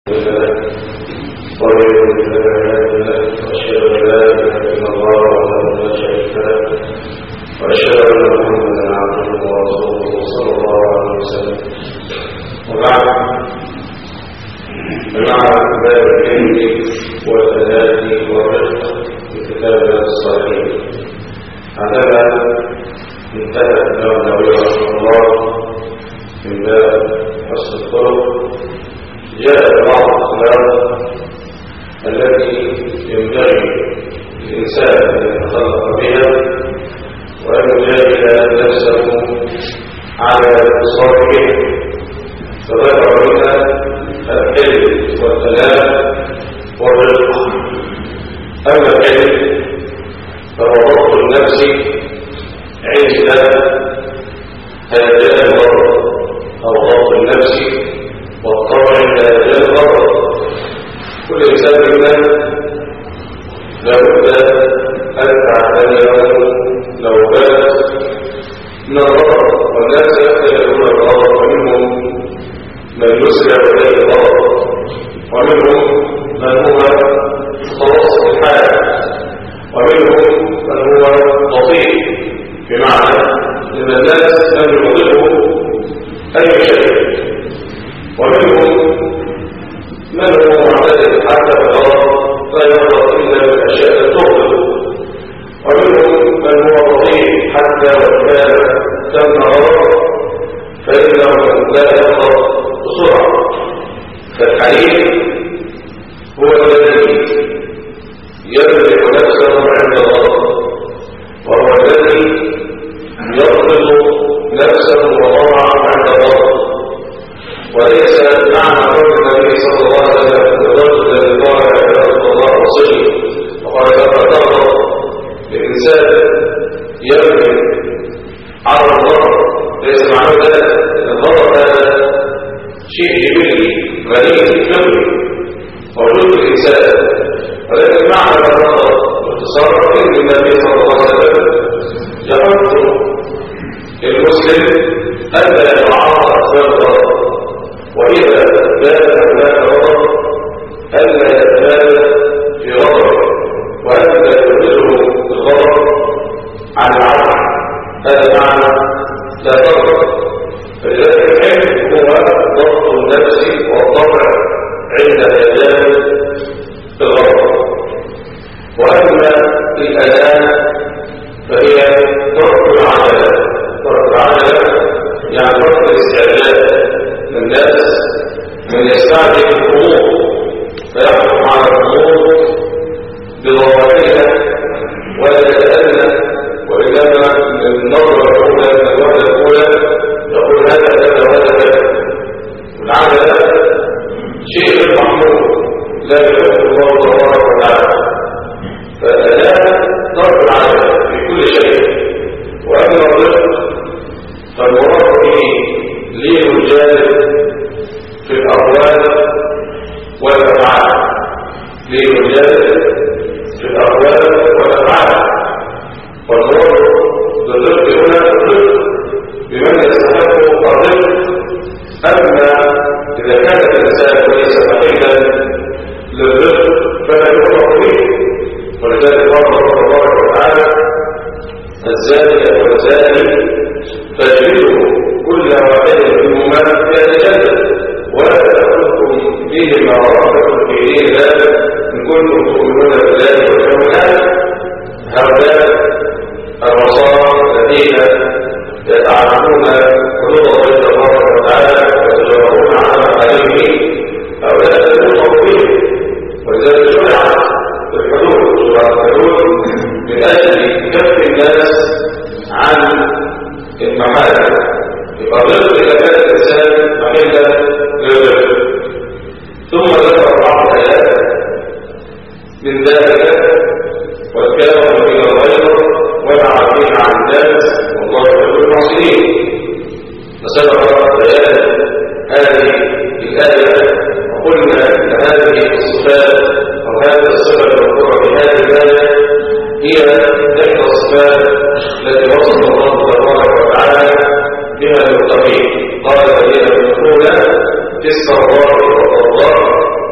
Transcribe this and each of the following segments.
بها للمتقين. قال الذين يدخلون في السراء والضراء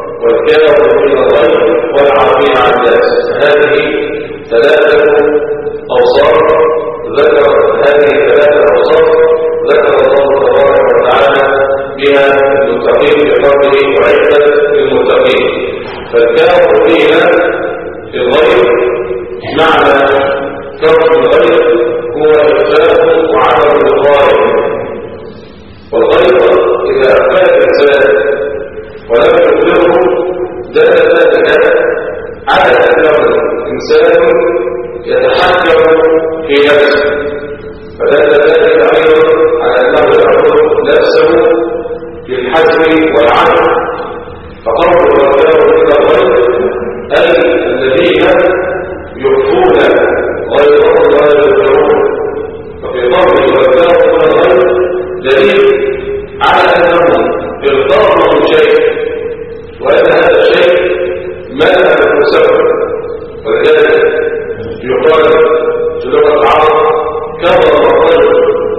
والجار من الغير والعربين عن الناس. هذه ثلاثة أوصاف ذكر الله تبارك وتعالى بها المتقين بقوله وعدة للمتقين. فالكافرين في الغير معنى كفر الغير هو إخفاء وعدم الغاية، والغير إذا أخفى الإنسان ولم يخبره دل ذلك على أنه إنسان يتحكم في نفسه، فدل ذلك أيضا على أنه يعرض نفسه للحزم والعدل. فقول الرجال إلى الغير أي الذين يخفون غيرهم ولا يظهرون. ففي قول الرجال إلى الغير دليل على أنهم ارتضوا شيء، وأن هذا الشيء ما له سبب. ولذلك يقال في لغة العرب كبر الرجل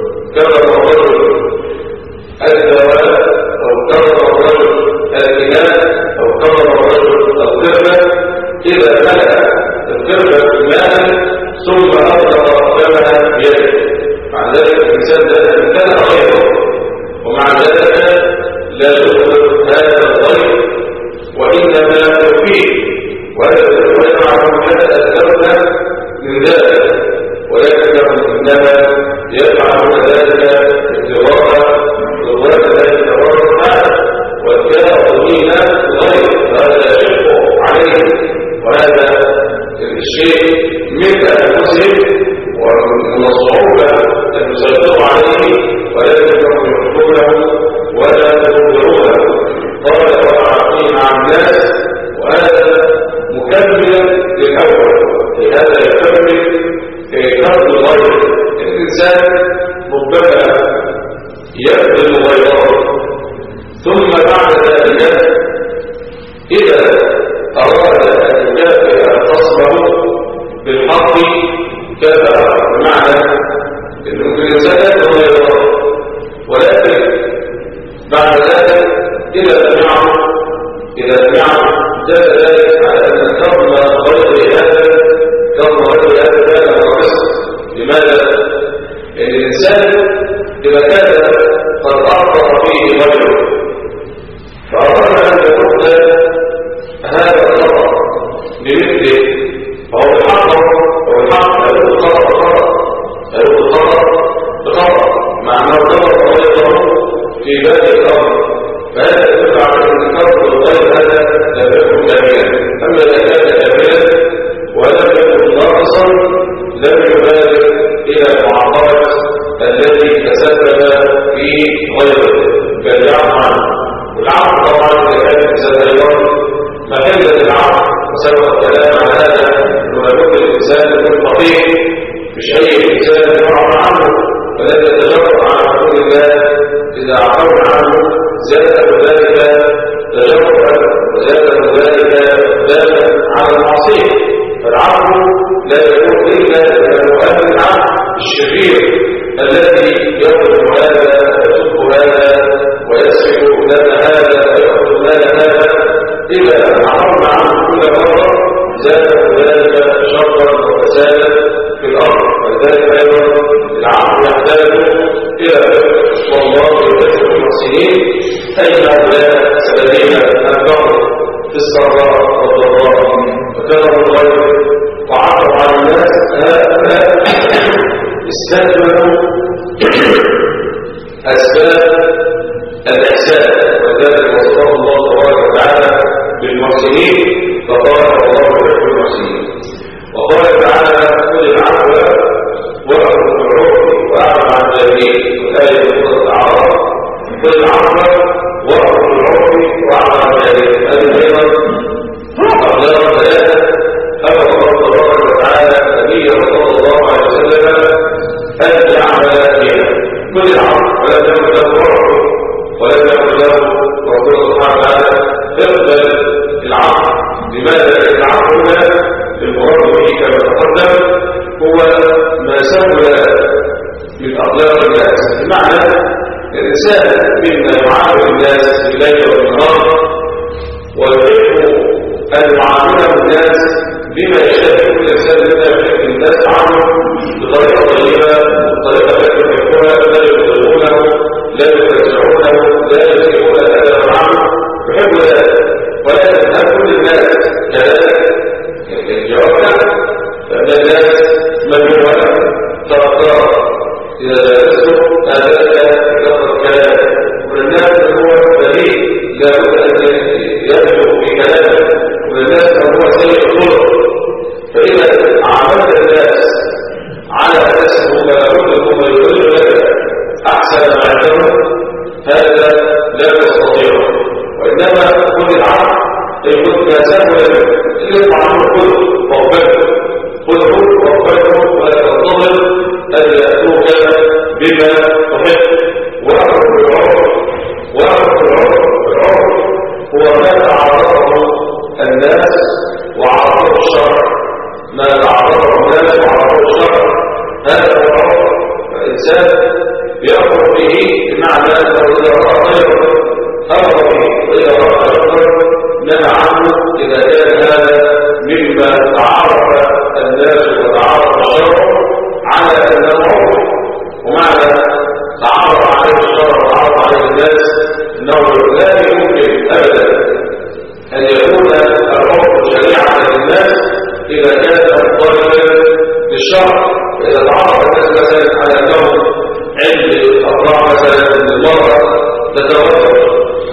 الدواء، أو كبر الرجل الإناء، أو كبر الرجل القربة إذا ملأ القربة ماء ثم أطلق فمها بيده. مع ذلك الإنسان ده كان غيره، ومع ذلك لا يخبر هذا الغير وإنما يخفيه ويمنعه هذا الكرب من ذلك، ولكنهم إنما يفعلون ذلك ابتغاء رضوان الله تبارك وتعالى. والكافرين غير هذا يشق عليهم، وهذا الشيء من أنفسهم ومن الصعوبة أن يسيطروا عليه، ولكنهم يحبونه ولا يظهرونه. قال والعربين عن الناس، وهذا مكملا للأول. لهذا يكمل كرب الغير. الإنسان ربما يبذل غيره، ثم بعد ذلك إذا أراد أن يكافئ خصمه بالحق كفى. بمعنى أنه الإنسان يبذل غيره، ولكن بعد ذلك إذا لم يعرف دل ذلك على أن كرم غير هذا كان ناقص. لماذا؟ لأن الإنسان إذا كان قد أعطى فيه غيره فأراد أن يرد هذا الخطأ بمثله، فهو الحق يرد الخطأ بخطأ، مع أنه ضرب غيره في باب الأمر. فهذا يدل على أن كرم الغير هذا لم يكن كاملا. أما إذا كان كاملا ولم يكن ناقصا لم يبالغ إلى معاقبة الذي تسبب في غيره، بل يعفو عنه. والعفو طبعا إذا كان الإنسان أيضا محلة العفو، وسبب الكلام على هذا أنه يكون الإنسان يكون فقير، مش أي إنسان يعفو عنه، فلن يتجرأ على حقوق الله. إذا عفونا عنه زاد ذلك تجرؤا، وزاد ذلك دالا على المعصية. فالعفو لا يكون إلا مؤمن عن الشرير الذي يظلم هذا ويسب هذا ويسفك دم هذا ويأخذ مال هذا. إذا عفونا عنه كل مرة زاد ذلك شرا وفسادا في الأرض. ولذلك أيضا العفو يحتاج إلى والله يكافئ المحسنين، أي هؤلاء الذين أنفقوا في السراء والضراء وكرموا الغير وعفوا عن الناس. هؤلاء استكملوا أسباب الإحسان، وذلك وصفه الله تبارك وتعالى بالمحسنين، فقال الله يحب المحسنين. وقال تعالى خذ العفو وأمر بالعرف وأعرض عن الجاهلين. والآية في سورة الأعراف خذ العفو وأمر بالعرف وأعرض عن الجاهلين. هذه أيضا أقدار ثلاثة أمر الله تبارك وتعالى نبيه صلى الله عليه وسلم أن يعمل بها. خذ العفو ولم يكن له عرف، ولم يكن له رسول سبحانه وتعالى اقبل العفو. لماذا؟ العفو المراد به كما تقدم هو ما سهل من أقدار الناس. بمعنى الإنسان مما يعامل الناس بالليل والنهار ويحب أن يعامله الناس بما يشاء كل إنسان منها يحب الناس عنه بطريقة طيبة، بطريقة التي يحبها، لا يضرونه، لا يفزعونه، لا يسيئون الأدب عنه، يحب ذلك. ولكن هل كل الناس كذلك؟ الجواب لا، فإن الناس مجموعة ترى إذا جلسوا هذا كثرة كلام، والناس هو بديل لا بد أن يبدو في كلامه، والناس هو سيء الخلق. فإذا عاملت الناس على أساسهم لابد هم يقولوا لك أحسن ما عندهم، هذا لا يستطيعه. وإنما كل العرب يقول ما سهل اللي يطلع عنه كله وقبله، خذه وقبله ولا تنتظر أن يأتوك بما تحب. وأمر بالعرف، وأمر بالعرف هو ما تعرضه الناس وعرضه الشرع، ما تعرضه الناس وعرضه الشرع، هذا هو العرف. فالإنسان يأمر به بمعنى أنه إذا رأى خيرا أمر به، وإذا رأى شرا نهى عنه إذا كان هذا مما تعرف الناس وتعرف الشرع على أنه عرف. ومعنى تعرف عليه الشرع وتعرف عليه الناس أنه لا يمكن أبدا أن يكون العرف شريعة للناس إذا كان مضطربا للشرع. فإذا تعرف الناس مثلا على أنهم عند الأطراع مثلا من المرأة تتوفر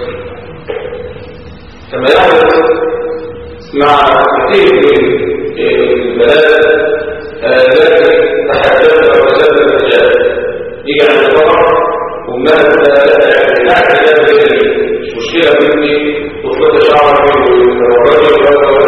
كما يحدث مع كثير من البلاد التي تحدثت أو تسبب الرجال، يجي عند المرأة وماذا لا مش مشكلة مني وطلت شعري والرجل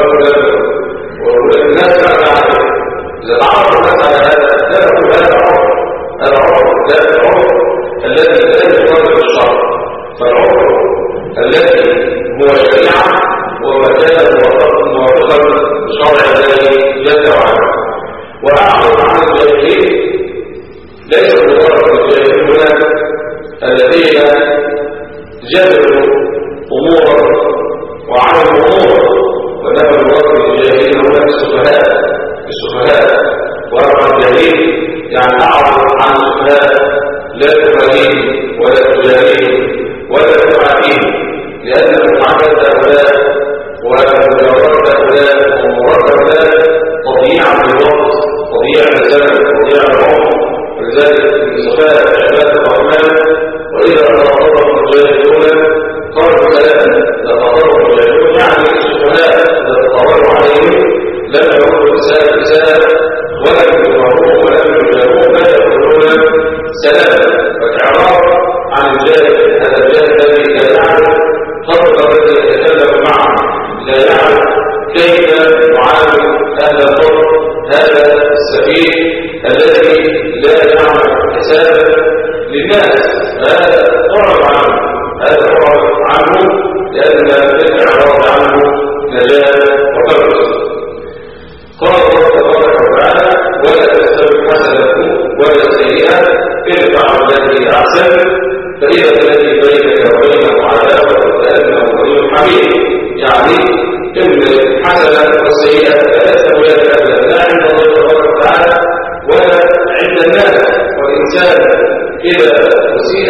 والناس بعد عنه. إذا تعرف الناس على هذا لا يقول هذا عرف، هذا عرف، لا العرف الذي لا يتوافق الشرع. فالعرف الذي هو شريعة ومكان موافقا لشرع الله جل وعلا. وأعرض عن الجاهلين ليس مجرد الجاهلين هنا الذين جهلوا أمورا وعملوا أمورا، وإنما المراد بالجاهلين هنا السفهاء. وأما الجاهلين يعني أعرض عن السفهاء، لا تمارين ولا تجارين ولا تعاتين، لأن معاملة هؤلاء ومجاورة هؤلاء ومراد هؤلاء تضييع للوقت، تضييع للزمن، تضييع للعمر. ولذلك من صفات عباد الرحمن وإذا تطرق الجاهلون قالوا سلاما. تطرق الجاهلون يعني السفهاء إذا تطرقوا عليهم لم يقولوا رسالة ولم يجاوبوهم ولم يجاوبوهم، بل يقولون سلاما. فالإعراض عن الجاهل، هذا الجاهل الذي لا يعرف خطر الذي يتكلم معه، لا يعرف كيف يعامل أهل الخطر، هذا السفيه الذي لا يعمل حسابا للناس، هذا أعرض عنه، هذا أعرض عنه، لأن الإعراض عنه نجاة وفرس. قال الله تبارك وتعالى ولا تستوي حسنة ولا سيئة ارفع التي أحسن فإذا الذي بينك وبينه عداوة كأنه ولي حميد. يعني إن الحسنة والسيئة لا تسويان أبدا، لا عند الله تبارك وتعالى ولا عند الناس. والإنسان إذا أسيء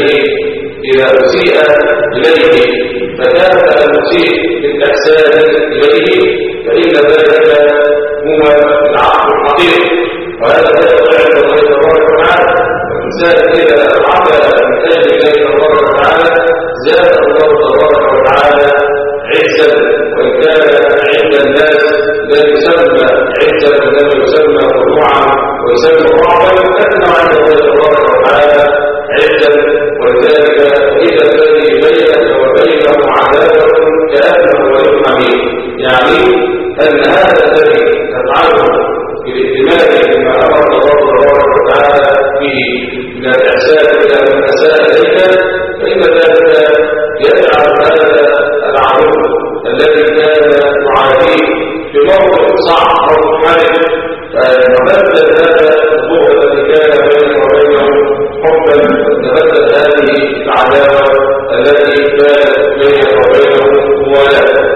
إليه فكان المسيء بالإحسان إليه فإن ذلك هو العقل الحقيقي، وهذا لا يقع عند الله تبارك وتعالى. والإنسان إذا عمل من أجل الله تبارك وتعالى زاد الله تبارك وتعالى عزا، وإن كان عند الناس لا يسمى عزا ولا يسمى خضوعا ويسمى ضعفا، لكن عند الله تبارك وتعالى عزا. ولذلك إذا الذي بينك وبينه عداوة كأنه ولي حميد، يعني أن هذا الذي تفعله بالاهتمام بما أمر الله تبارك وتعالى به من الإحسان إلى من أساء إليك، فإن ذلك يجعل هذا العدو الذي كان معاديه في موقف صعب أو حرج فنبدل هذا الضوء الذي كان بينه وبينه حبا، تبدل هذه العداوة التي كانت بينه وبينه موالاة.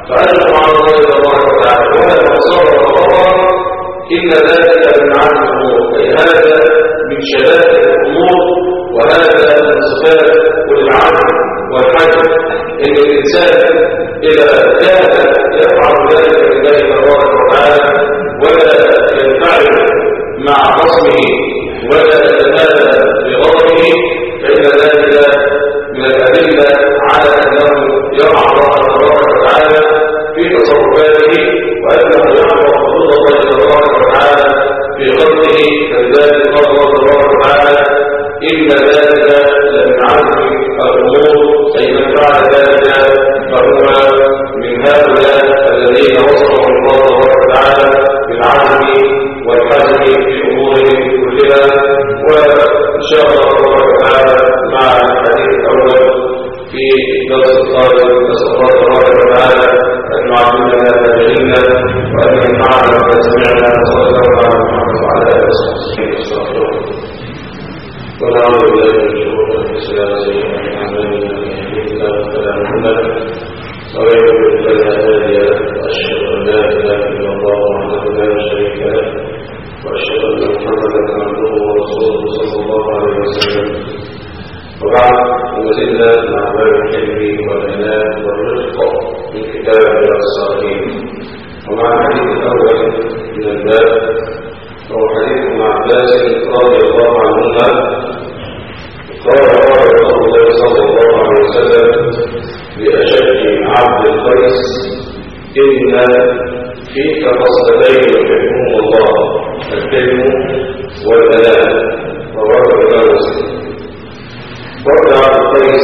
فأجمع على الله تبارك وتعالى ولا صبر وغفر إن ذلك من عزم الأمور، أي هذا من شدائد الأمور وهذا من صفات والعزم والحجم. إن الإنسان إذا كان يفعل ذلك لله تبارك وتعالى ولا ينفعل مع خصمه ولا يتنادى بغضبه فإن ذلك من الأدلة على أنه يرعى الله تبارك وتعالى في تصرفاته وأنه يحفظ حدود الله تبارك وتعالى في خلقه. فلذلك قال الله تبارك وتعالى إن ذلك لمن عزم الأمور، أي من فعل ذلك فهو من هؤلاء الذين وصفهم الله تبارك وتعالى بالعزم والحزم في أمورهم كلها. وإن شاء الله تبارك وتعالى مع الحديث الأول في درس القادم نسأل الله تبارك وتعالى أن يعلمنا ما جهلنا وأن ينفعنا بما سمعنا. وصلى الله على محمد وعلى آله وصحبه وسلم. ونعوذ بالله من شرور أنفسنا وسيئات أعمالنا، من يهده الله فلا مضل له ومن يضلل فلا هادي له. وأشهد أن لا إله إلا الله وحده لا شريك له وأشهد أن محمدا عبده ورسوله صلى الله عليه وسلم. وبعد، وزدنا مع باب الحلم والعناء والرفق من كتاب رياض الصالحين. ومع الحديث الأول من الباب وهو حديث ابن عباس رضي الله عنهما قال رسول الله صلى الله عليه وسلم لأشد عبد القيس إن فيك خصلتين يحبهم الله، الحلم والبلاء. رواه الإمام مسلم. وابن عبد القيس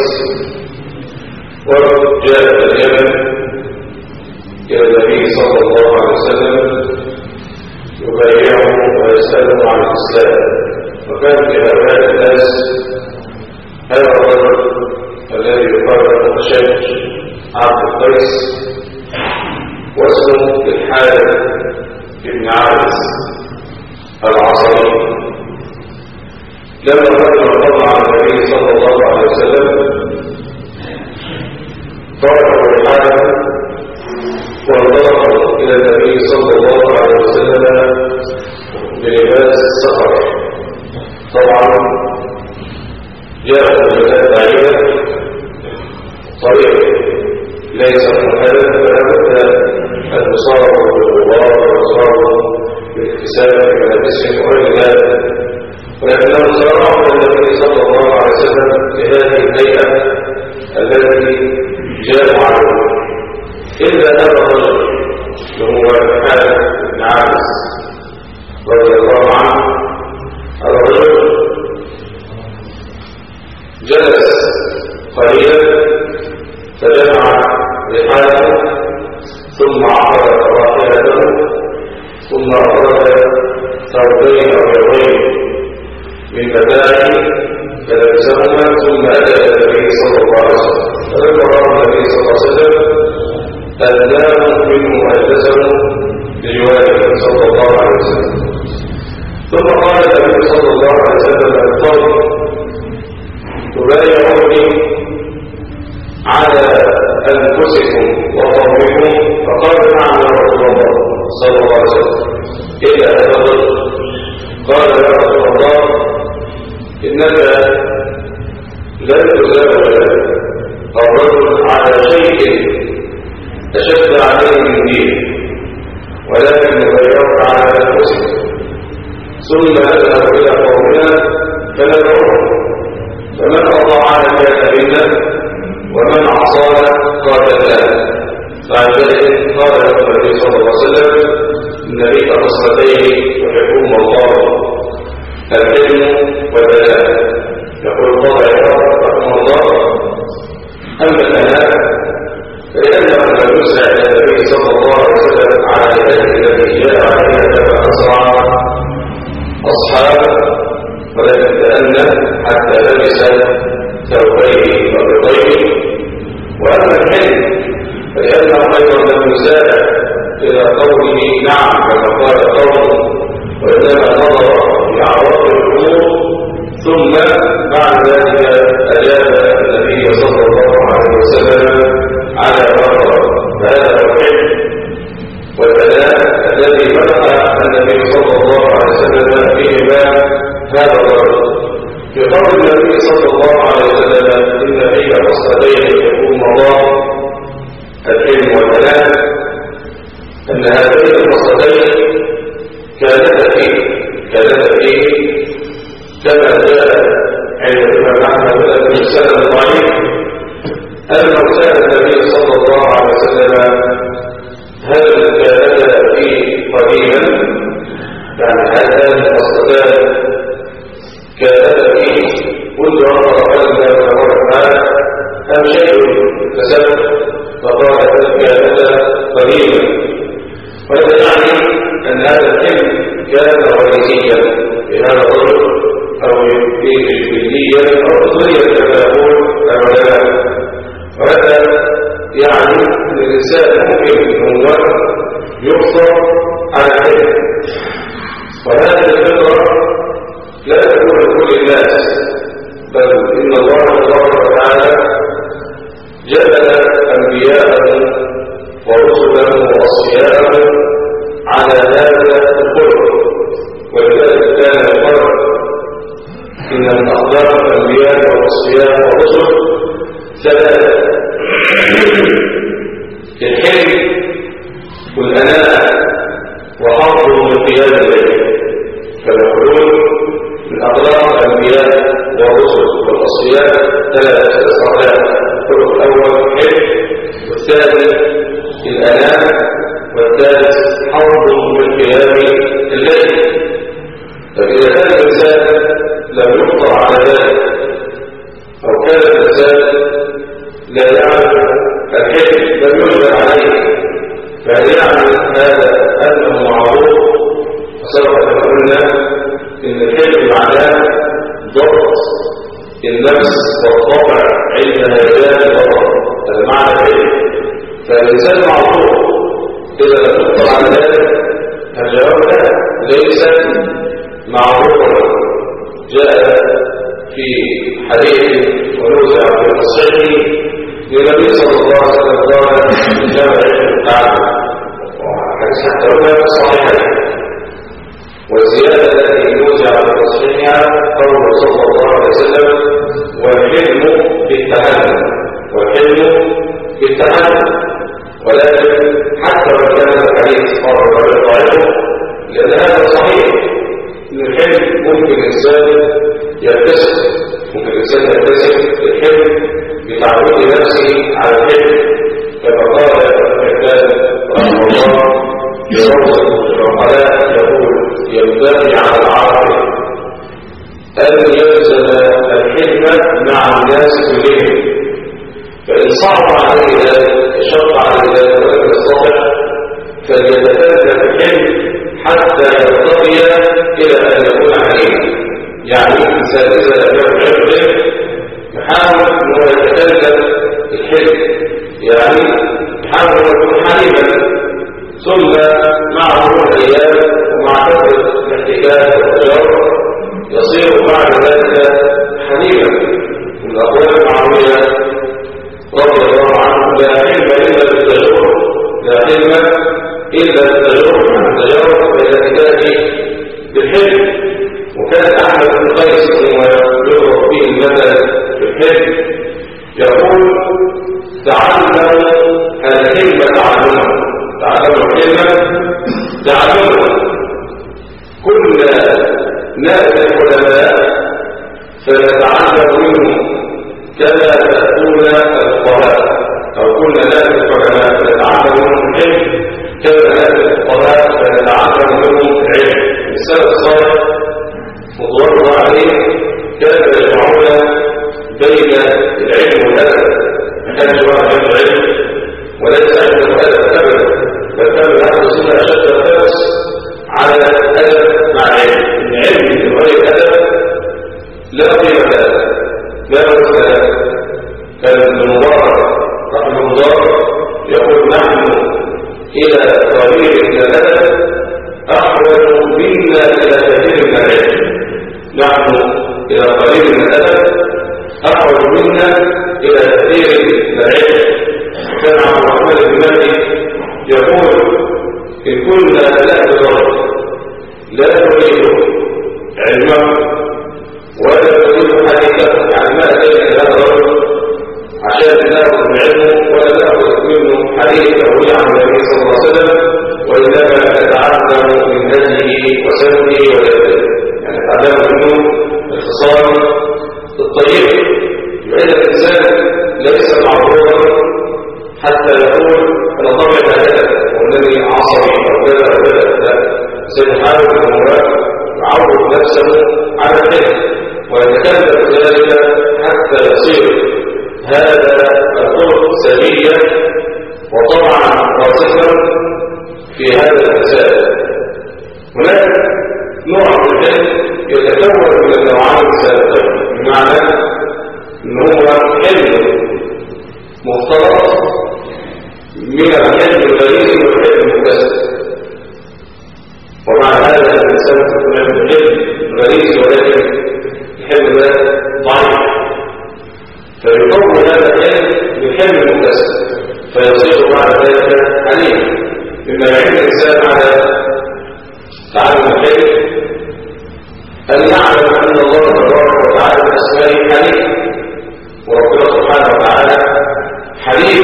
وجاء اليمن إلى النبي صلى الله عليه وسلم يبايعه ويسأله عن الإسلام، وكان في هؤلاء الناس هذا الرجل الذي يقال له أشج عبد القيس واسمه الحارث بن عابس العصري. لما رجل طلع على النبي صلى الله عليه وسلم طلعه الحارث وانطلقوا إلى النبي صلى الله عليه وسلم بلباس السفر. طبعا جاءوا بلاد بعيدة طريق ليس محدد، فلابد أن يصابوا بالغبار ويصابوا بالاكتساب بملابسهم وغير ذلك. ولكنهم صاروا إلى النبي صلى الله عليه وسلم بهذه الهيئة التي جاءوا عليها، إلا هذا الرجل وهو الحارث بن عابس رضي الله عنه. هذا الرجل جلس قليلا فجمع رحاله ثم عقد راحلته ثم أخرج ثوبين أو يومين من متاعه فلبسهما ثم أتى إلى النبي صلى الله عليه وسلم. فلما رأى النبي صلى الله عليه وسلم أدناه منه وأجلسه بجواره صلى الله عليه وسلم. ثم قال النبي صلى الله عليه وسلم للقوم تبايعوني على أنفسكم وقومكم؟ فقال نعم يا رسول الله صلى الله عليه وسلم. إلا هذا الرجل قال يا رسول الله إنك لن تزاوج الرجل على شيء أشد عليه من دينه ولكن نبايعك على أنفسكم ثم نذهب إلى قومنا فندعوهم فمن أطاعنا كان منا ومن عصانا قاتلنا. بعد ذلك قال له النبي صلى الله عليه وسلم إن ليك خصلتين يحبهما الله، الحلم والبلاء. يقول الله رحمه الله أما البلاء فلأنه لم يسع إلى النبي صلى الله عليه وسلم على ذلك الذي جاء عليه فأسرع أصحابه ولكن تأنى حتى لبس ثوبيه وبيضيه. وأما الحلم فلأنه أيضا لم يسارع إلى قوله نعم كما قال قوله، وإنما نظر في عواقب الأمور ثم بعد ذلك أجاب النبي صلى الله عليه وسلم على مرة. فهذا الرجلين كانتا فيه كما جاء عند الإمام أحمد بن السنة الضعيف أنه سأل النبي صلى الله عليه وسلم هل كانتا فيه قليلا يعني هذا الصلاة كانتا فيه كل مرة قلنا فمرة أم شيء فسبب فقال هل كانتا قليلا وهذا يعني أن هذا الحلم كان رئيسيا لهذا الرجل أو جبليا أو فطريا كما يقول العلماء وهذا يعني أن الإنسان ممكن هو يقصر على الحلم وهذه الفطرة لا تكون لكل الناس بل إن الله تبارك وتعالى جبل أنبياءه ورسله وأصفياءه على هذا الخلق ولذلك كان الفرق إن من أخلاق الأنبياء والأصفياء والرسل ثلاثة الحلم والأناء وحظ من قيام الليل فالحلول من أخلاق الأنبياء والرسل والأصفياء ثلاثة استطلاع الخلق الأول الحلم والثاني الأناء والثالث حظ من قيام الليل فإذا كان الإنسان لم يقطع على ذلك أو كان الإنسان لا يعرف الحلم لم يجبر عليه فهل يعلم هذا أنه معروف وسبق أن قلنا إن الحلم معناه ضبط النفس والطبع عند هذان الضبط المعنى الحلم فالإنسان معروف إذا لم يقطع على ذلك الجواب لا ليس معروفا جاء في حديث ونوزع في الصحيح للنبي صلى الله عليه وسلم قال جامع التعب وحديث حتى هنا صحيحا والزيادة التي نوزع في الصحيح قوله صلى الله عليه وسلم والحلم بالتهنم ولكن حتى لو كان الحديث قال الرجل ضعيف لأن هذا صحيح إن الحلم ممكن الإنسان يكتسب الحلم بتعود نفسه على الحلم كما قال الحكام رحمه الله بروض العقلاء يقول ينبغي على العاقل أن يلزم الحلم مع الناس كلهم فإن صعب عليه ذلك شق عليه ذلك ولم يستطع فليتكلم الحلم حتى يرتقي إلى أن يكون حليما يعني الإنسان إذا لم يكن حلما يحاول أنه يتكلم الحلم يعني يحاول أن يكون حليما ثم مع مرور الأيام ومع كثرة الاحتكاك والتجارب يصير بعد ذلك حليما من الأقوال المعروية رضي الله عنه لا علم إلا بالتجارب لا علم إلا بالتجارب عن التجارب والاحتكاك بالحلم وكان أحمد بن قيس ويضرب به المثل بالحلم يقول تعلموا الحلم تعلموا الحلم كنا نأتي العلماء فنتعلم منهم كما تأتون الفقهاء أو كنا نأتي العلماء فنتعلم منهم الحلم كما نأتي الفقهاء فنتعلم منهم العلم السلف الصالح رضوان الله عليه كانوا يجمعون بين العلم والأدب ما كانش واحد عنده علم وليس عنده أدب أبدا بل كانوا يحدثون أشد الحرص على الأدب مع العلم العلم من غير أدب لا قيمة له لا وزن له كان ابن مبارك رحمه الله يقول نحن إلى قليل من الأدب أحوج منا إلى كثير من العلم نحن إلى قليل من الأدب أحوج منا إلى كثير من العلم كان عبد الرحمن بن مهدي يقول إن كنا لا نريد علمه ولا نريد حديثه يعني ما أتينا إلى هذا الرجل عشان نأخذ من علمه ولا نأخذ منه حديث أو عن النبي صلى الله عليه وسلم وإنما نتعلم وسمه ولده، يعني تعلم منه الخصال الطيبة. يبقى الإنسان ليس معروفا حتى يقول أنا طبعا هذا وأنني عصبي أو كذا أو كذا، لا، سيحاول أن يعود نفسه على الحلم ويتكلم بذلك حتى يصير هذا الخلق سجيا وطبعا راسخا في هذا الإنسان. هناك نوع من الحلم يتكون من النوعين السابقين، بمعنى أنه هو حلم مختلط من الحلم الغريزي والحلم المكتسب، ومع هذا الإنسان تكون عنده حلم غريزي ولكن الحلم ده ضعيف، فيقوم هذا الحلم بالحلم المكتسب فيصير بعد ذلك حليم. مما يعين الإنسان على تعلم الحلم أن يعلم أن الله تبارك وتعالى بأسمائه حليم، وربنا سبحانه وتعالى حليم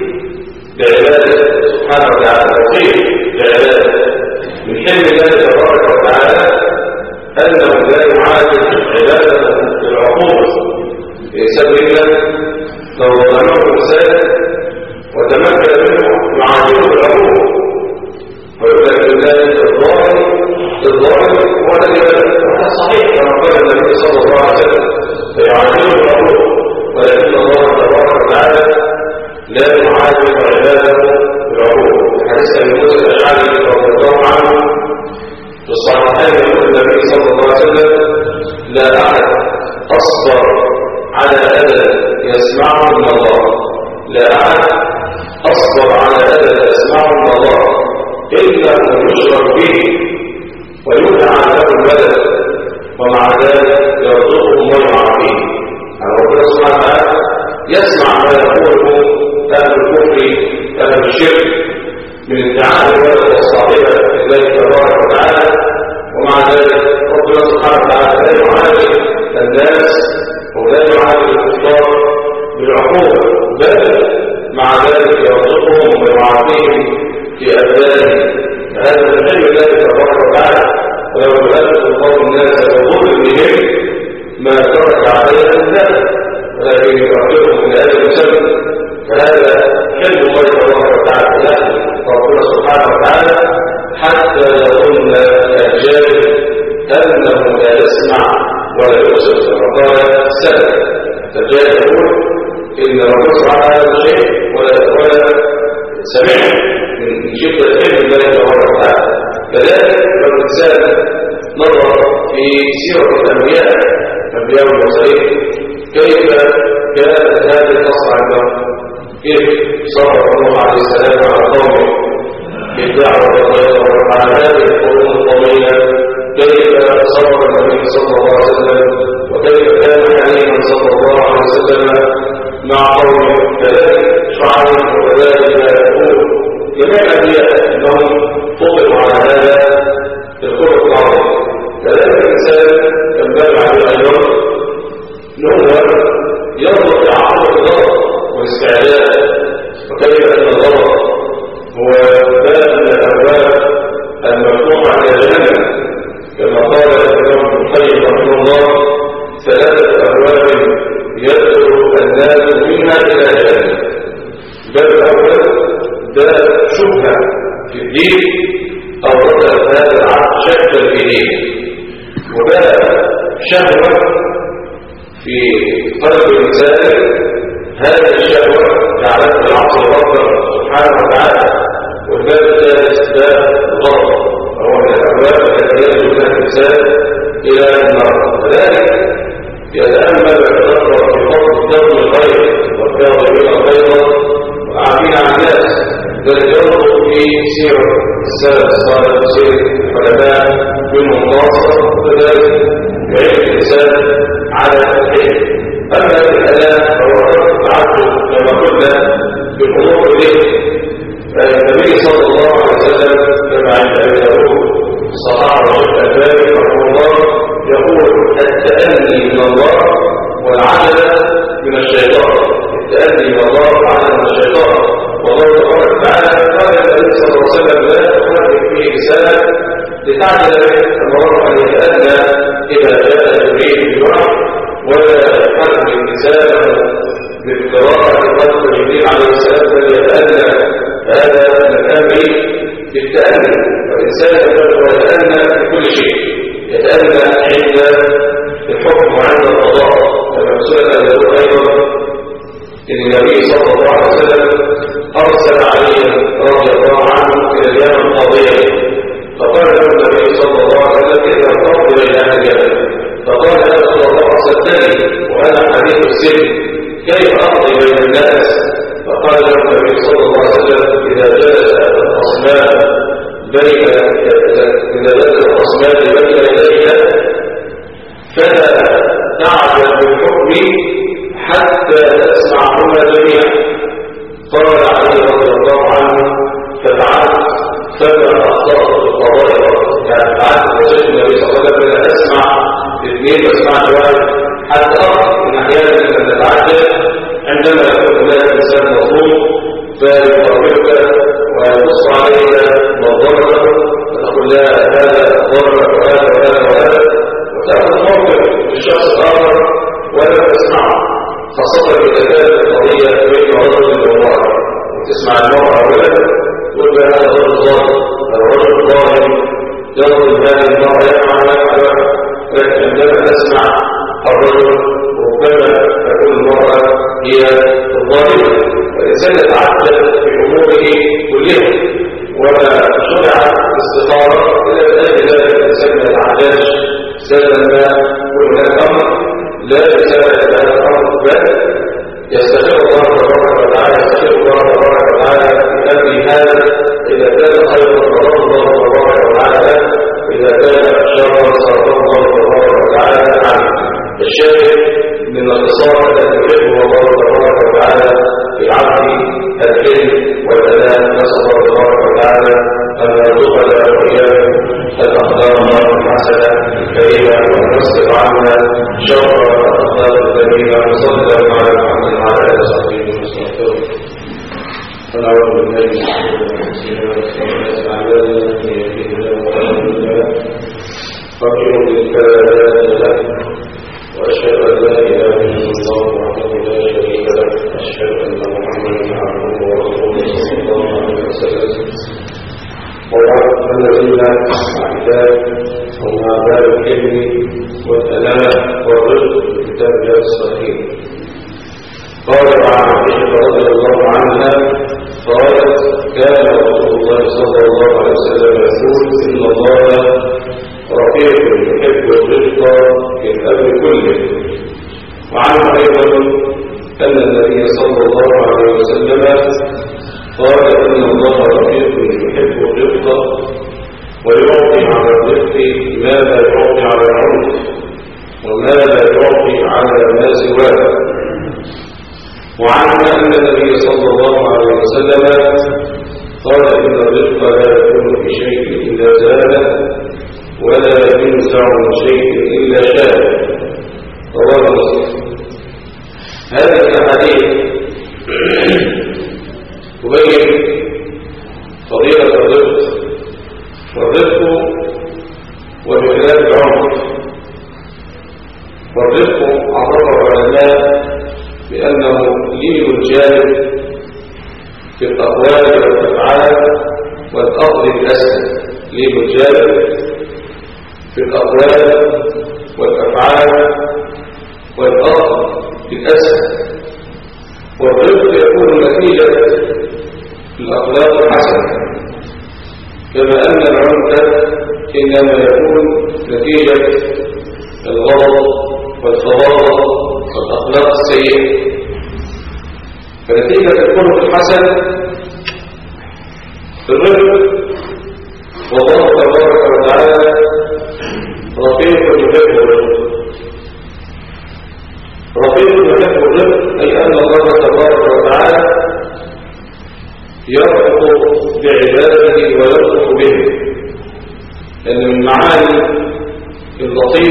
بعباده سبحانه وتعالى، لطيف بعباده. من حلم الله تبارك وتعالى أنه لا يعالج عباده بالعقوبة. الإنسان منا لو ظلمه الإنسان وتمكن منه يعالجه بالعقوبة ويقول لك لله الظالم هو الذي هذا صحيح كما قال النبي صلى الله عليه وسلم فيعالجه بالعقوبة، ولكن الله تبارك وتعالى لا يعالج عباده بالعقوبة. حديث أبي موسى الأشعري رضي الله عنه في الصحيحين يقول النبي صلى الله عليه وسلم لا أحد أصبر على أذى يسمعه من الله، لا أحد أصبر على أذى يسمعه من الله إلا أن يشرك به ويدعى له الولد ومع ذلك يرزقه ويعافيه. ربنا سبحانه وتعالى يسمع ما يقوله أهل الكفر أهل الشرك من ادعاء الولد والصاحبة لله تبارك وتعالى، ومع ذلك ربنا سبحانه وتعالى لا يعالج الناس ولا يعالج الكفار بالعقوبة، بل مع ذلك يرزقهم ويعافيهم في أبدانهم. هذا من علم الله تبارك وتعالى. ولو يؤلف الله الناس بظلمهم ما ترك عليها الناس ولكن يؤخرهم من هذا المسلم. فهذا حلم الله تبارك وتعالى له ربنا سبحانه وتعالى حتى يظن الجاهل أنه لا يسمع ولا يبصر كما قال السلف. الجاهل يقول إن ربنا سبحانه وتعالى شيء ولا سمع من شدة علم الله تبارك وتعالى. كذلك لو الإنسان نظر في سيرة الأنبياء والمرسلين كيف كانت هذه القصة عندهم، كيف صبر نوح عليه السلام على قومه في الدعوة على هذه القرون الطويلة، كيف صبر النبي صلى الله عليه وسلم وكيف كان حليما صلى الله عليه وسلم مع قومه. كذلك شعيب وكذلك يقول جميع الأنبياء أنهم فضلوا على هذا الخلق العظيم. كذلك الإنسان ينبغي عليه أيضا أنه ينظر في عقبة الغضب والاستعداد، وكيف أن الغضب هو باب من الأبواب المفتوحة إلى جهنم، كما قال الإمام ابن القيم رحمه الله 3 أبواب يدخل الناس منها إلى جهنم. الباب الأول ده شبهة في الدين أو رد هذا العقل شكل في دين، وده شهوة في قلب الإنسان. هذه الشهوة جعلت العقل ربنا سبحانه وتعالى. والباب الثالث باب الغضب وهو من الأبواب التي يجب لها الإنسان إلى النار. كذلك يتأمل ويتدبر في فضل الدم الغير والكاظمين الغيظ والعافين عن الناس. ذلك ينظر في سير السلف الصالح وسير العلماء منهم خاصة، وكذلك يعين الإنسان على الحلم. أما الآن فهو تعجب كما قلنا بالأمور إليه. فالنبي صلى الله عليه وسلم كما عند أبي داود الصحابة والألباني رحمه الله يقول التأني من الله والعجلة من الشيطان. التأني من الله والعجلة من الشيطان. والله تبارك وتعالى قال النبي صلى الله عليه وسلم لا تحرك فيه لسانك لتعجل به المرء أن يتأنى إذا جاء جبريل بوحي ولا يحمل لسانه بالقراءة خلف جبريل عليه السلام بل يتأنى هذا من الأمر بالتأني. والإنسان يتأنى في كل شيء، يتأنى عند الحكم وعند القضاء. كما سئل يقول أيضا إن النبي صلى الله عليه وسلم أرسل عليا رضي الله عنه إلى اليمن قاضيا، فقال له النبي صلى الله عليه وسلم إذا انطلقوا إلى أهل اليمن، فقال يا رسول الله أرسلتني وأنا حديث السن كيف أقضي بين الناس؟ فقال له النبي صلى الله عليه وسلم إذا جلس الخصمان بين يديك فلا تعجل بالحكم حتى تسمعهما جميعا. قال علي رضي الله عنه ففعلت فما أخطأت بالقضاء، يعني فعلت وجدت النبي صلى الله عليه وسلم لا أسمع اثنين واسمع واحد حتى أخطأ. من أحيانا أن نتعجل عندما يكون هناك إنسان مظلوم فيقربك ويبص عليك نظرته فتقول لا هذا ضربك وهذا وهذا وهذا، وتأخذ موقف للشخص الآخر ولا تسمعه، خاصة إذا كانت القضية بين رجل وامرأة وتسمع المرأة أولا تقول بها هذا رجل ظالم، الرجل ظالم يظلم هذه المرأة يفعل ما يفعل، لكن عندما تسمع الرجل ربما تكون المرأة هي الظالمة. والإنسان يتعجل في أموره كلها ولا شرع الاستخارة إلا بأجل ذلك الإنسان ما يتعجلش سببا ما هناك أمر لا بسبب هذا الأمر بل يستخير الله تبارك وتعالى في أمر هذا إذا كان خيرا فضل الله تبارك وتعالى، إذا كان شرا صرفه الله تبارك وتعالى عنه. الشاهد من الاتصال الذي يحبه الله تبارك وتعالى في عبد العلم والأداء. نسأل الله تبارك وتعالى أن يرزقنا وإياكم الأخلاق الحسنة الكريمة وأن يصرف عنا شر الأخلاق الذميمة. وصلى الله على محمد وعلى آله وصحبه وسلم. ونعوذ بالله من شرور أنفسنا وسيئات أعمالنا، من يهده الله فلا مضل له ومن يضلل فلا هادي له، وأشهد أن لا إله إلا الله وحده لا شريك له، وأشهد أن محمدا عبده ورسوله صلى الله عليه وسلم. وبعد فالذين أحباب هم أعداء العلم والأناة والرزق في كتاب الله الصحيح. قال عن عائشة رضي الله عنها قالت كان رسول الله صلى الله عليه وسلم يقول إن الله رفيق يحب الرزق في الأمر كله. وعنه أيضا أن النبي صلى الله عليه وسلم قال إن الله رفيق يحب الرزق ويعطي على الرزق ما لا يعطي على العنف وما لا يعطي على ما سواه. وعنه أن النبي صلى الله عليه وسلم قال إن الرزق لا يكون في شيء إلا زاده ولا ينزع من شيء إلا شاء. رواه مسلم. هذه الأحاديث تبين فضيلة الرزق، والرزق وبخلاف العنف. والرزق عرفه العلماء بأنه لين الجانب في الأقوال والأفعال والأخذ بالأسهل. لين الجانب في الأقوال والأفعال والأخذ بالأسهل. والرزق يكون نتيجة الأخلاق الحسنة، كما أن العنف إنما يكون نتيجة الغضب والتواضع والأخلاق السيئة. فنتيجة الخلق الحسن في الرزق. والله تبارك وتعالى رفيق يحب الرزق. رفيق يحب الرزق أي أن الله تبارك وتعالى يرفق بعباده ويرفق بهم. أن من معاني اللطيف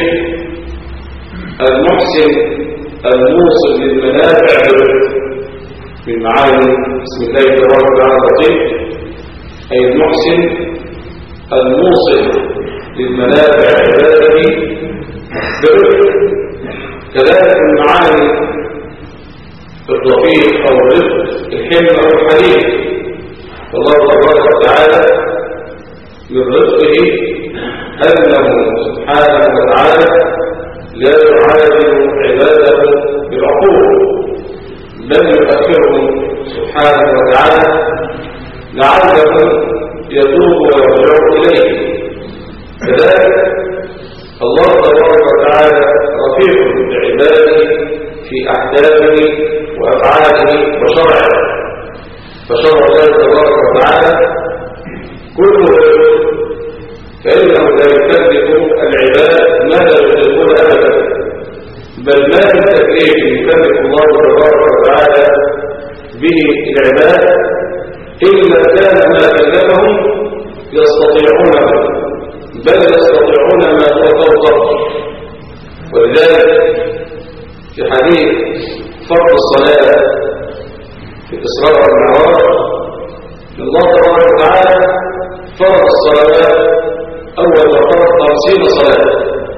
المحسن الموصل للمنافع بالرزق. من معاني بسم الله تبارك وتعالى اللطيف أي المحسن الموصل للمنافع عبادته برفق. كذلك المعاني الرفيق أو الرفق الحلم أو الحليم، والله تبارك وتعالى من رفقه أنه سبحانه وتعالى لا يعامل عباده بالعقول، بل يؤخرهم سبحانه وتعالى لعلهم يتوبوا ويرجعوا إليه. كذلك الله تبارك وتعالى رفيق بعباده في أحكامه وأفعاله وشرعه، فشرع الله تبارك وتعالى كله فإنه لا يكلف العباد ما لا يكلفون أبدا، بل ما من تكليف يكلف الله تبارك وتعالى به العباد إلا كان ما كلفهم يستطيعونه، بل يستطيعون ما هو فوقه. ولذلك في حديث فرض الصلاة في الإسراء والمعراج الله تبارك وتعالى فرض الصلاة أول ما فرض 50 صلاة.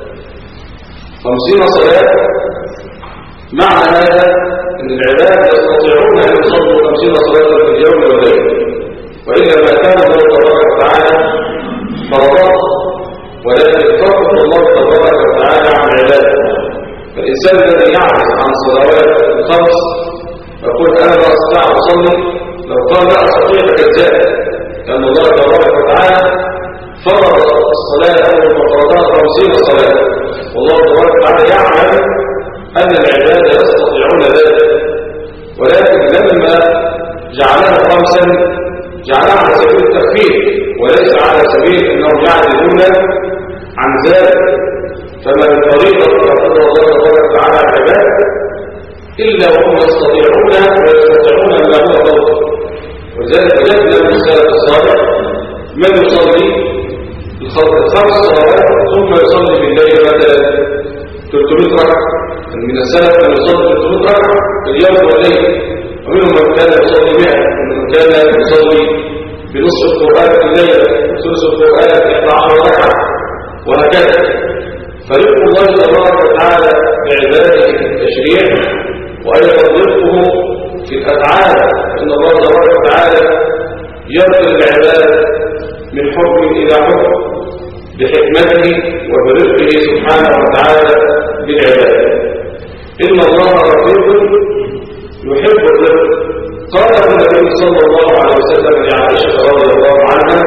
50 صلاة معنى هذا أن العباد يستطيعون أن يصلوا 50 صلاة في اليوم والليل، وإلا ما كان الله تبارك وتعالى فرضه، ولكن فرض الله تبارك وتعالى عن عباده. فالإنسان الذي يعجز عن صلوات الخمس يقول أنا لا أستطيع أصلي، لو قال لا أستطيع فكذاب، لأن الله تبارك وتعالى فرض الصلاة أول ما فرضها 50 صلاة، والله تبارك وتعالى يعلم أن العباد يستطيعون ذلك، ولكن لما جعلها 5 جعلها على سبيل التخفيف وليس على سبيل أنهم يعجزون عن ذلك. فما من طريقة فرض الله تبارك وتعالى على العباد إلا وهم يستطيعون ويستطيعون ما هو فوقه. ولذلك وجدنا من السلف الصالح من يصلي 5 صلوات ثم يصلي بالليل مثلا 300 ركعة. من السلف من يصلي 300 ركعة في اليوم والليل، ومنهم من كان يصلي 100، ومن كان يصلي بنصف القرآن في الليل، ثلث القرآن في 11 ركعة، وهكذا. فرفق الله تبارك وتعالى بعباده في التشريع، وأيضا رفقه في الأفعال، إن الله تبارك وتعالى يرفق العباد من حكم إلى حكم بحكمته وبرفقه سبحانه وتعالى بالعباد. إن الله رفيق يحب الرفق. قال النبي صلى الله عليه وسلم لعائشة رضي الله عنها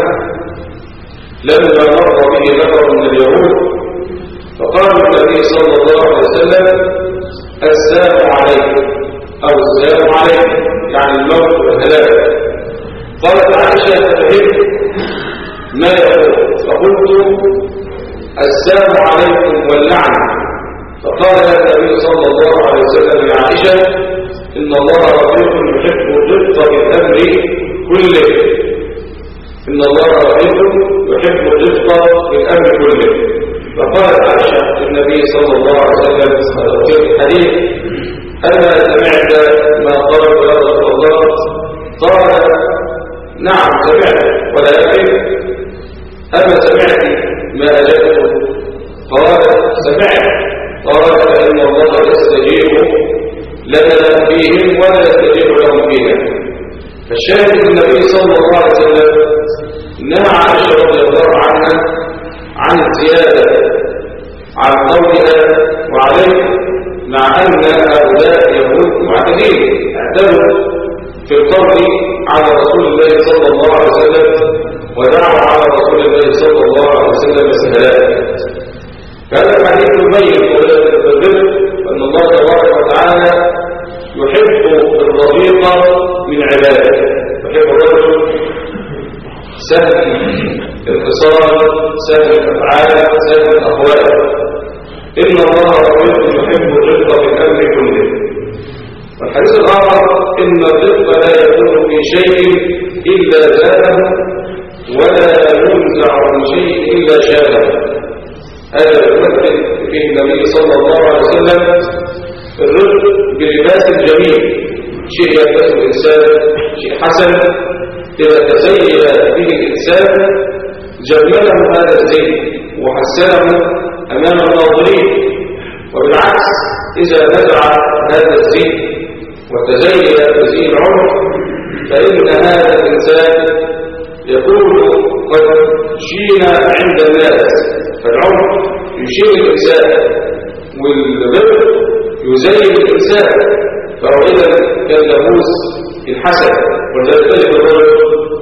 لما مر به نفر من اليهود فقال النبي صلى الله عليه وسلم السلام عليكم أو السلام عليكم، يعني الموت والهلاك. قالت عائشة ففهمت ما يقول، فقلت السلام عليكم واللعنة. فقال النبي صلى الله عليه وسلم لعائشة إن الله رفيق يحب الرفق بالأمر كله. إن الله رفيق يحب الرفق بالأمر كله. فقالت عائشة النبي صلى الله عليه وسلم في الحديث أما سمعت ما قال يا رسول الله؟ قال نعم سمعت، ولكن أما سمعت ما أجبته؟ قال سمعت. قال فإن الله يستجيب لنا فيهم ولا يستجيب لهم فينا. فالشاهد النبي صلى الله عليه وسلم نهى عائشة رضي الله عنها عن الزيادة عن قولها وعليه، مع أن هؤلاء يهود معتدين اعتدوا في القول على رسول الله صلى الله عليه وسلم ودعوا على رسول الله صلى الله عليه وسلم بسهلات. فهذا الحديث يبين بالرفق أن الله تبارك وتعالى يحب الرفيق من عباده، يحب الرجل سهل الانفصال، سهل الافعال، سهل الاقوال. ان الله رفيق يحب الرفق في الامر كله. والحديث الاخر ان الرفق لا يكون في شيء الا زاده ولا ينزع من شيء الا شاده. هذا يمثل فيه النبي صلى الله عليه وسلم الرفق بلباس جميل، شيء يلبسه الانسان شيء حسن إذا تزين به الإنسان جمله هذا الزين وحسنه أمام الناظرين. وبالعكس إذا نزع هذا الزين وتزين بزين العمر فإن هذا الإنسان يكون قد شين عند الناس. فالعمر يشين الإنسان والرفق يزين الإنسان، فهو إذا كاللبوس الحسن. ولذلك تجد الرجل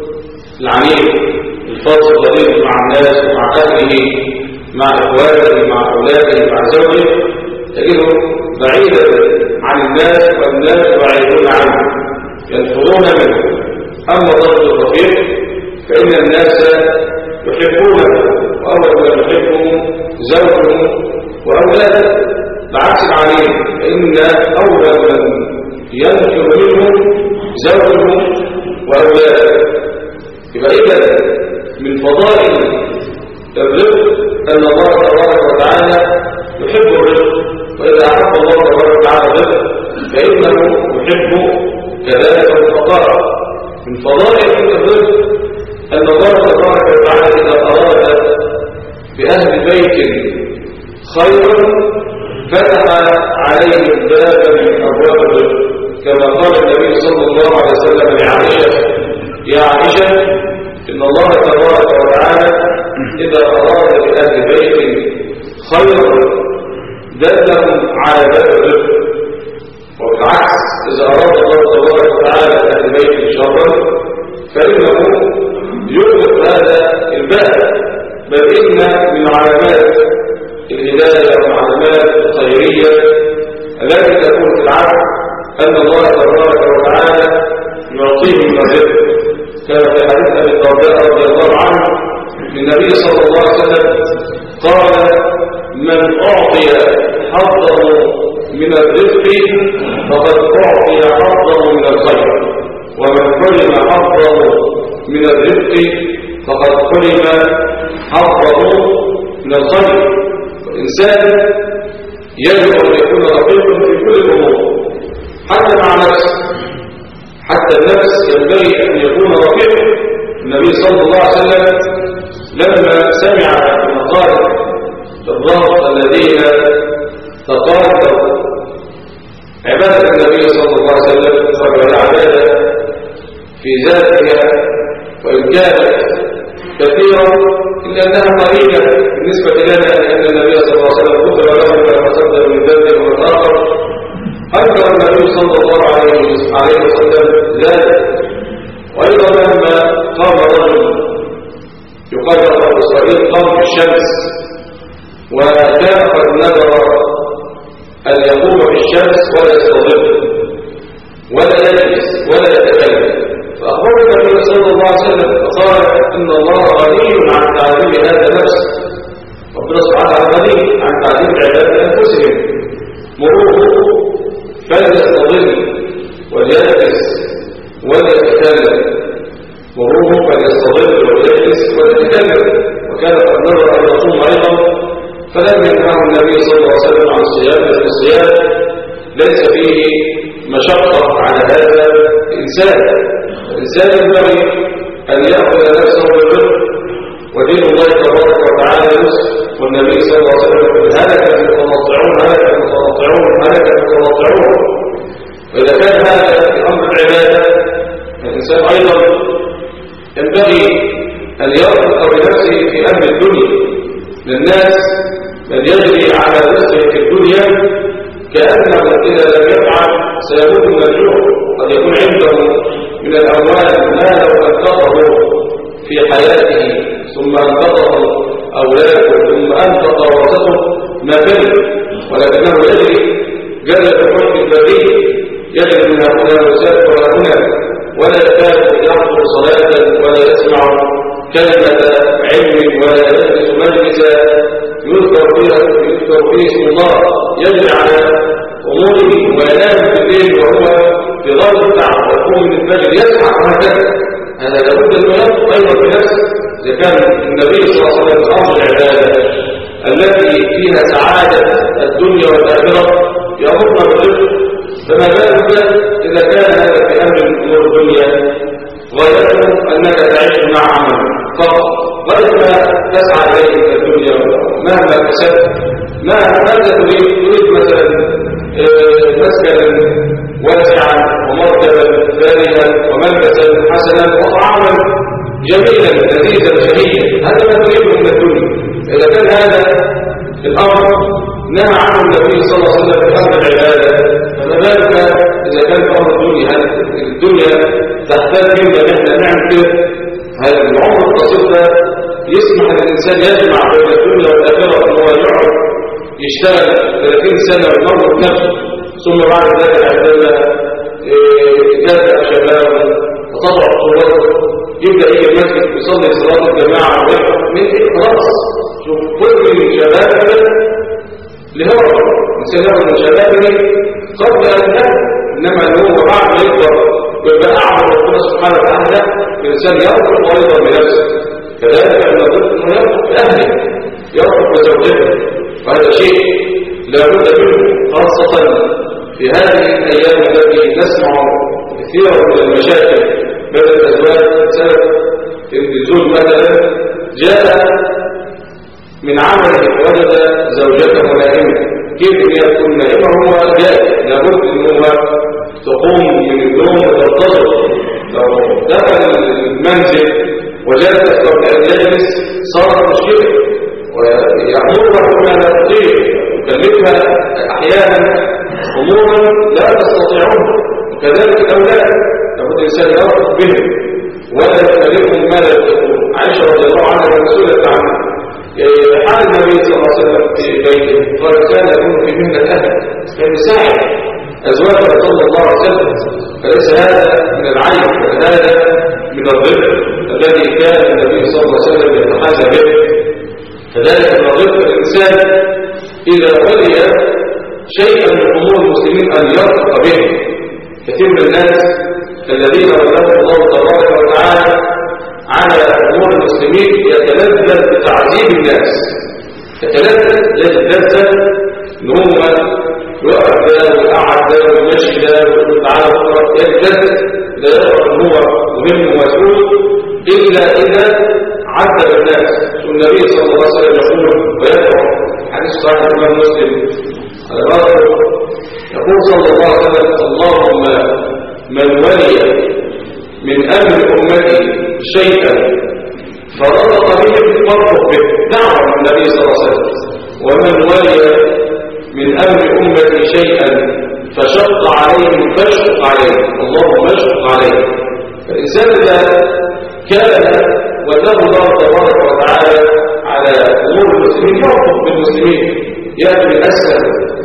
العنيف الفاضل الغليظ مع الناس ومع أهله مع إخوانه مع أولاده مع زوجه تجده بعيدا عن الناس والناس بعيدون عنه ينفرون منه. أما الرجل الرفيق فإن الناس يحبونه وأول ما يحبهم زوجه وأولاده، بعكس العنيف فإن أول من ينفر منهم زوجه وأولاده. يبقى إذا من فضائل الرزق أن الله تبارك وتعالى يحب الرزق، وإذا أحب الله تبارك وتعالى الرزق فإنه يحب كذلك الفقراء. من فضائل الرزق أن الله تبارك وتعالى إذا أراد بأهل بيت خيرا فتح عليهم بابا من أبواب الرزق، كما قال النبي صلى الله عليه وسلم لعائشة: يا عائشة إن الله تبارك وتعالى إذا أراد بأهل بيت خيرا دلهم على باب الرزق. وبالعكس إذا أراد الله تبارك وتعالى بأهل بيت شرا فإنه يغلق هذا الباب. بل إن من علامات الهداية وعلامات الخيرية التي تكون في العبد أن الله تبارك وتعالى يعطيهم الرزق. كان في حديث أبي الدرداء رضي الله عنه النبي صلى الله عليه وسلم قال: من أعطي حظه من الرزق فقد أعطي حظه من الخير، ومن حرم حظه من الرزق فقد حرم حظه من الخير. الإنسان يجب أن يكون رقيقا في كل الأمور، حتى مع نفسه. حتى النفس ينبغي أن يكون رقيقا. النبي صلى الله عليه وسلم لما سمع مقال الضغط الذين تقاتلوا عبادة النبي صلى الله عليه وسلم وهي عبادة في ذاتها وإن كانت كثيرة إلا أنها قليلة بالنسبة لنا، لأن النبي صلى الله عليه وسلم كتب له ما تصدر من ذنبه والآخر. أنكر النبي صلى الله عليه وسلم ذلك. وأيضا لما قام رجل يقال له إسرائيل قام في الشمس وكان قد نذر أن يقوم في الشمس ولا يستظل ولا يجلس ولا يتكلم، فأخبر النبي صلى الله عليه وسلم فقال: إن الله غني عن تعليم هذا نفسه. ربنا سبحانه وتعالى غني عن تعليم عباد أنفسهم. مروه فليستظل وليجلس ولا يتكلم، مروه فليستظل وليجلس ولا يتكلم. وكان قد نذر أن يصوم أيضا فلم ينهه النبي صلى الله عليه وسلم عن الصيام، لأن الصيام ليس فيه مشقة على هذا الإنسان. الإنسان ينبغي أن يأخذ نفسه بالرفق، ودين الله تبارك وتعالى يسر. والنبي صلى الله عليه وسلم يقول: هلك المتنطعون هلك المتنطعون هلك المتنطعون. وإذا كان هذا في أمر العبادة الإنسان أيضا ينبغي أن يرفق بنفسه في أمر الدنيا. للناس من يجري على رزقه في الدنيا كأنه إذا لم يفعل سيموت من الجوع. قد يكون عنده من الأموال ما لو أنفقه في حياته ثم أنفقه أولاده ثم أنفق ورثته ما فيه، ولكنه يجري جرى بحكم البرية، يجري من هنا ويسافر هنا ولا يكاد يحضر صلاة ولا يسمع كلمة علم ولا يجلس مجلسا يذكر فيه اسم الله، يجري على أموره وينام بالليل وهو في غار التعب ويقوم من الفجر يسعى هكذا. هذا لابد أن ينطق أيضا بنفسه. إذا كان النبي صلى الله عليه وسلم أمر العبادة التي فيها سعادة الدنيا والآخرة يأمرنا بالرزق، فما بالك إذا كان هذا في أمر أمور الدنيا غايته أنك تعيش مع عمل فقط، غاية ما تسعى إليه من الدنيا مهما كسبت ماذا تريد مثلا مسكنا واسعا ومركبا ثانيا وملبسا حسنا وطعاما جميلا لذيذا شهيا، هذا ما تريده من الدنيا. إذا كان هذا الأمر نهى عنه النبي صلى الله عليه وسلم في أمر العبادة، فما بالك إذا كان أمر الدنيا؟ هل الدنيا تحتاج منا نحن نعمل كده؟ هذا العمر القصير ده يسمح للإنسان يجمع بين الدنيا والآخرة أن هو يقعد يشتغل 30 سنة ويمرض نفسه، ثم بعد ذلك عندما يتابع شباب وتضعف صورته يبدأ يجي المسجد يصلي صلاة الجماعة ويقعد من خلاص. شوف كل من شبابه لهرب الإنسان يأخذ من شبابه قبل أن يهدى، إنما هو بعد ما يكبر ويبقى أعمل ربنا سبحانه وتعالى الإنسان يرفض أيضا بنفسه، كذلك أن الرجل أنه يرفض بأهله يرفض بزوجته، وهذا شيء لا بد منه خاصة في هذه الأيام التي نسمع كثيرا من المشاكل بين الأزواج بسبب إن الزوج مثلا جاء من عمله وجد زوجته نائمة، كيف هي تكون نائمة هو جاء؟ لابد أن هو تقوم من النوم وتنتظر. لو دخل المنزل وجلس قبل أن يجلس صارت مشكلة، ويأمرها بما لا تطيق، يكلفها أحيانا أمورا لا تستطيعونها، وكذلك الأولاد لابد الإنسان يرفق بهم ولا يكلفهم ما لا يطيقون. عائشة رضي الله عنها مسؤولة عن حال النبي صلى الله عليه وسلم في بيته، قال كان يكون في مهنة أهل، كان يساعد أزواجه صلى الله عليه وسلم، فليس هذا من العيب، هذا من الرفق الذي كان النبي صلى الله عليه وسلم يتحاشى به. كذلك من الرفق الإنسان إذا ولي شيئا من أمور المسلمين أن يرفق به. كثير من الناس الذين ولهم الله تبارك وتعالى على أمور المسلمين يتلذذ بتعذيب الناس، يتلذذ ان هم يقعد ده ويقعد ده ويمشي ده ويقول تعالى بكره، يتلذذ لا يشعر ان هو مهم ومسؤول الا اذا عذب الناس. والنبي صلى الله عليه وسلم يقول ويدعو حديث صحيح الامام مسلم على بعضه يقول صلى الله عليه وسلم: اللهم من ولي من امر امتي شيئا فرضق به فرض به، دعوة من النبي صلى الله عليه وسلم. ومن ولي من أمر أمتي شيئا فشق عليهم فاشق عليه، اللهم اشق عليه. فالإنسان إذا كان وله الله تبارك وتعالى على أمور المسلمين يرفق بالمسلمين، يأتي بالأسهل،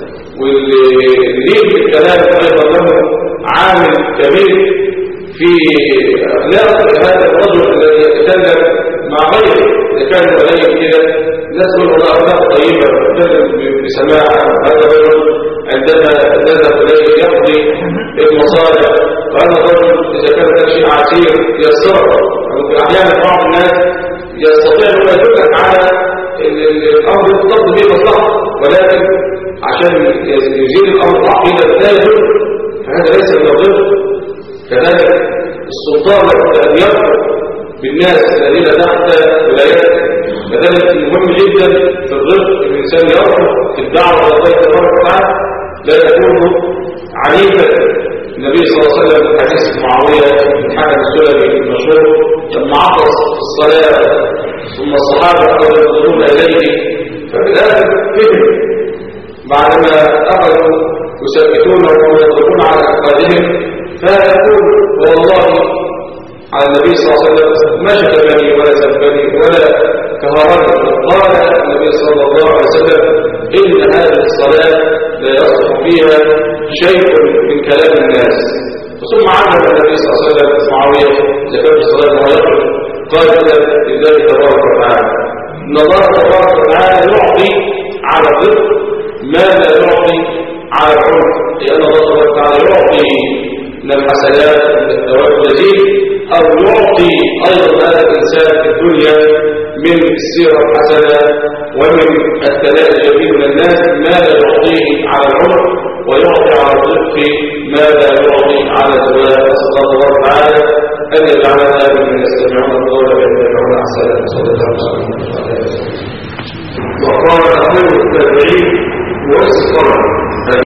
واللي بالكلام أيضا له عامل كبير في أخلاق هذا الرجل الذي يتكلم مع غيره. إذا كان غير كده الناس يقولون أخلاق طيبة يتكلم بسماع. هذا الرجل عندما نذهب إليه يقضي المصالح، وهذا الرجل إذا كان شيء عسير يسره. أحيانا بعض الناس يستطيع أن يدلك على الأمر يقتضي به مصلحة، ولكن عشان يزيل الأمر العقيدة لا يدل، فهذا ليس من الرفق. كذلك السلطان لابد أن يرفق بالناس الذين تحت ولايته. كذلك مهم جدا في الرفق الإنسان يرفق في الدعوة إلى الله تبارك وتعالى، لا يكون عنيفا. النبي صلى الله عليه وسلم في حديث معاوية بن حكم السلمي المشهور لما عطس في الصلاة ثم الصحابة أخذوا ينظرون إليه، فبالآخر فهم بعدما أخذوا يثبتونه ويضربون على أفخاذهم، فيقول والله على النبي صلى الله عليه وسلم ما شتمني ولا سبني ولا كهرني. قال النبي صلى الله عليه وسلم: إن هذه الصلاة لا يصلح فيها شيء من كلام الناس. ثم علم النبي صلى الله عليه وسلم معاوية إذا كان الصلاة ما يخرج قال لله تبارك وتعالى: إن الله تبارك وتعالى يعطي على الرزق ما لا يعطي على العنف، لأن الله تبارك وتعالى يعطي من الحسنات ومن الثواب الجزيل، أو يعطي أيضا هذا الإنسان في الدنيا من السيرة الحسنة ومن الثناء الجميل من الناس ما لا يعطيه على العنف، ويعطي على الرزق ما لا يعطي على الزواج. أسأل الله تبارك وتعالى أن يجعلنا من يستمعون القول ومن أحسن صلى الله عليه وسلم.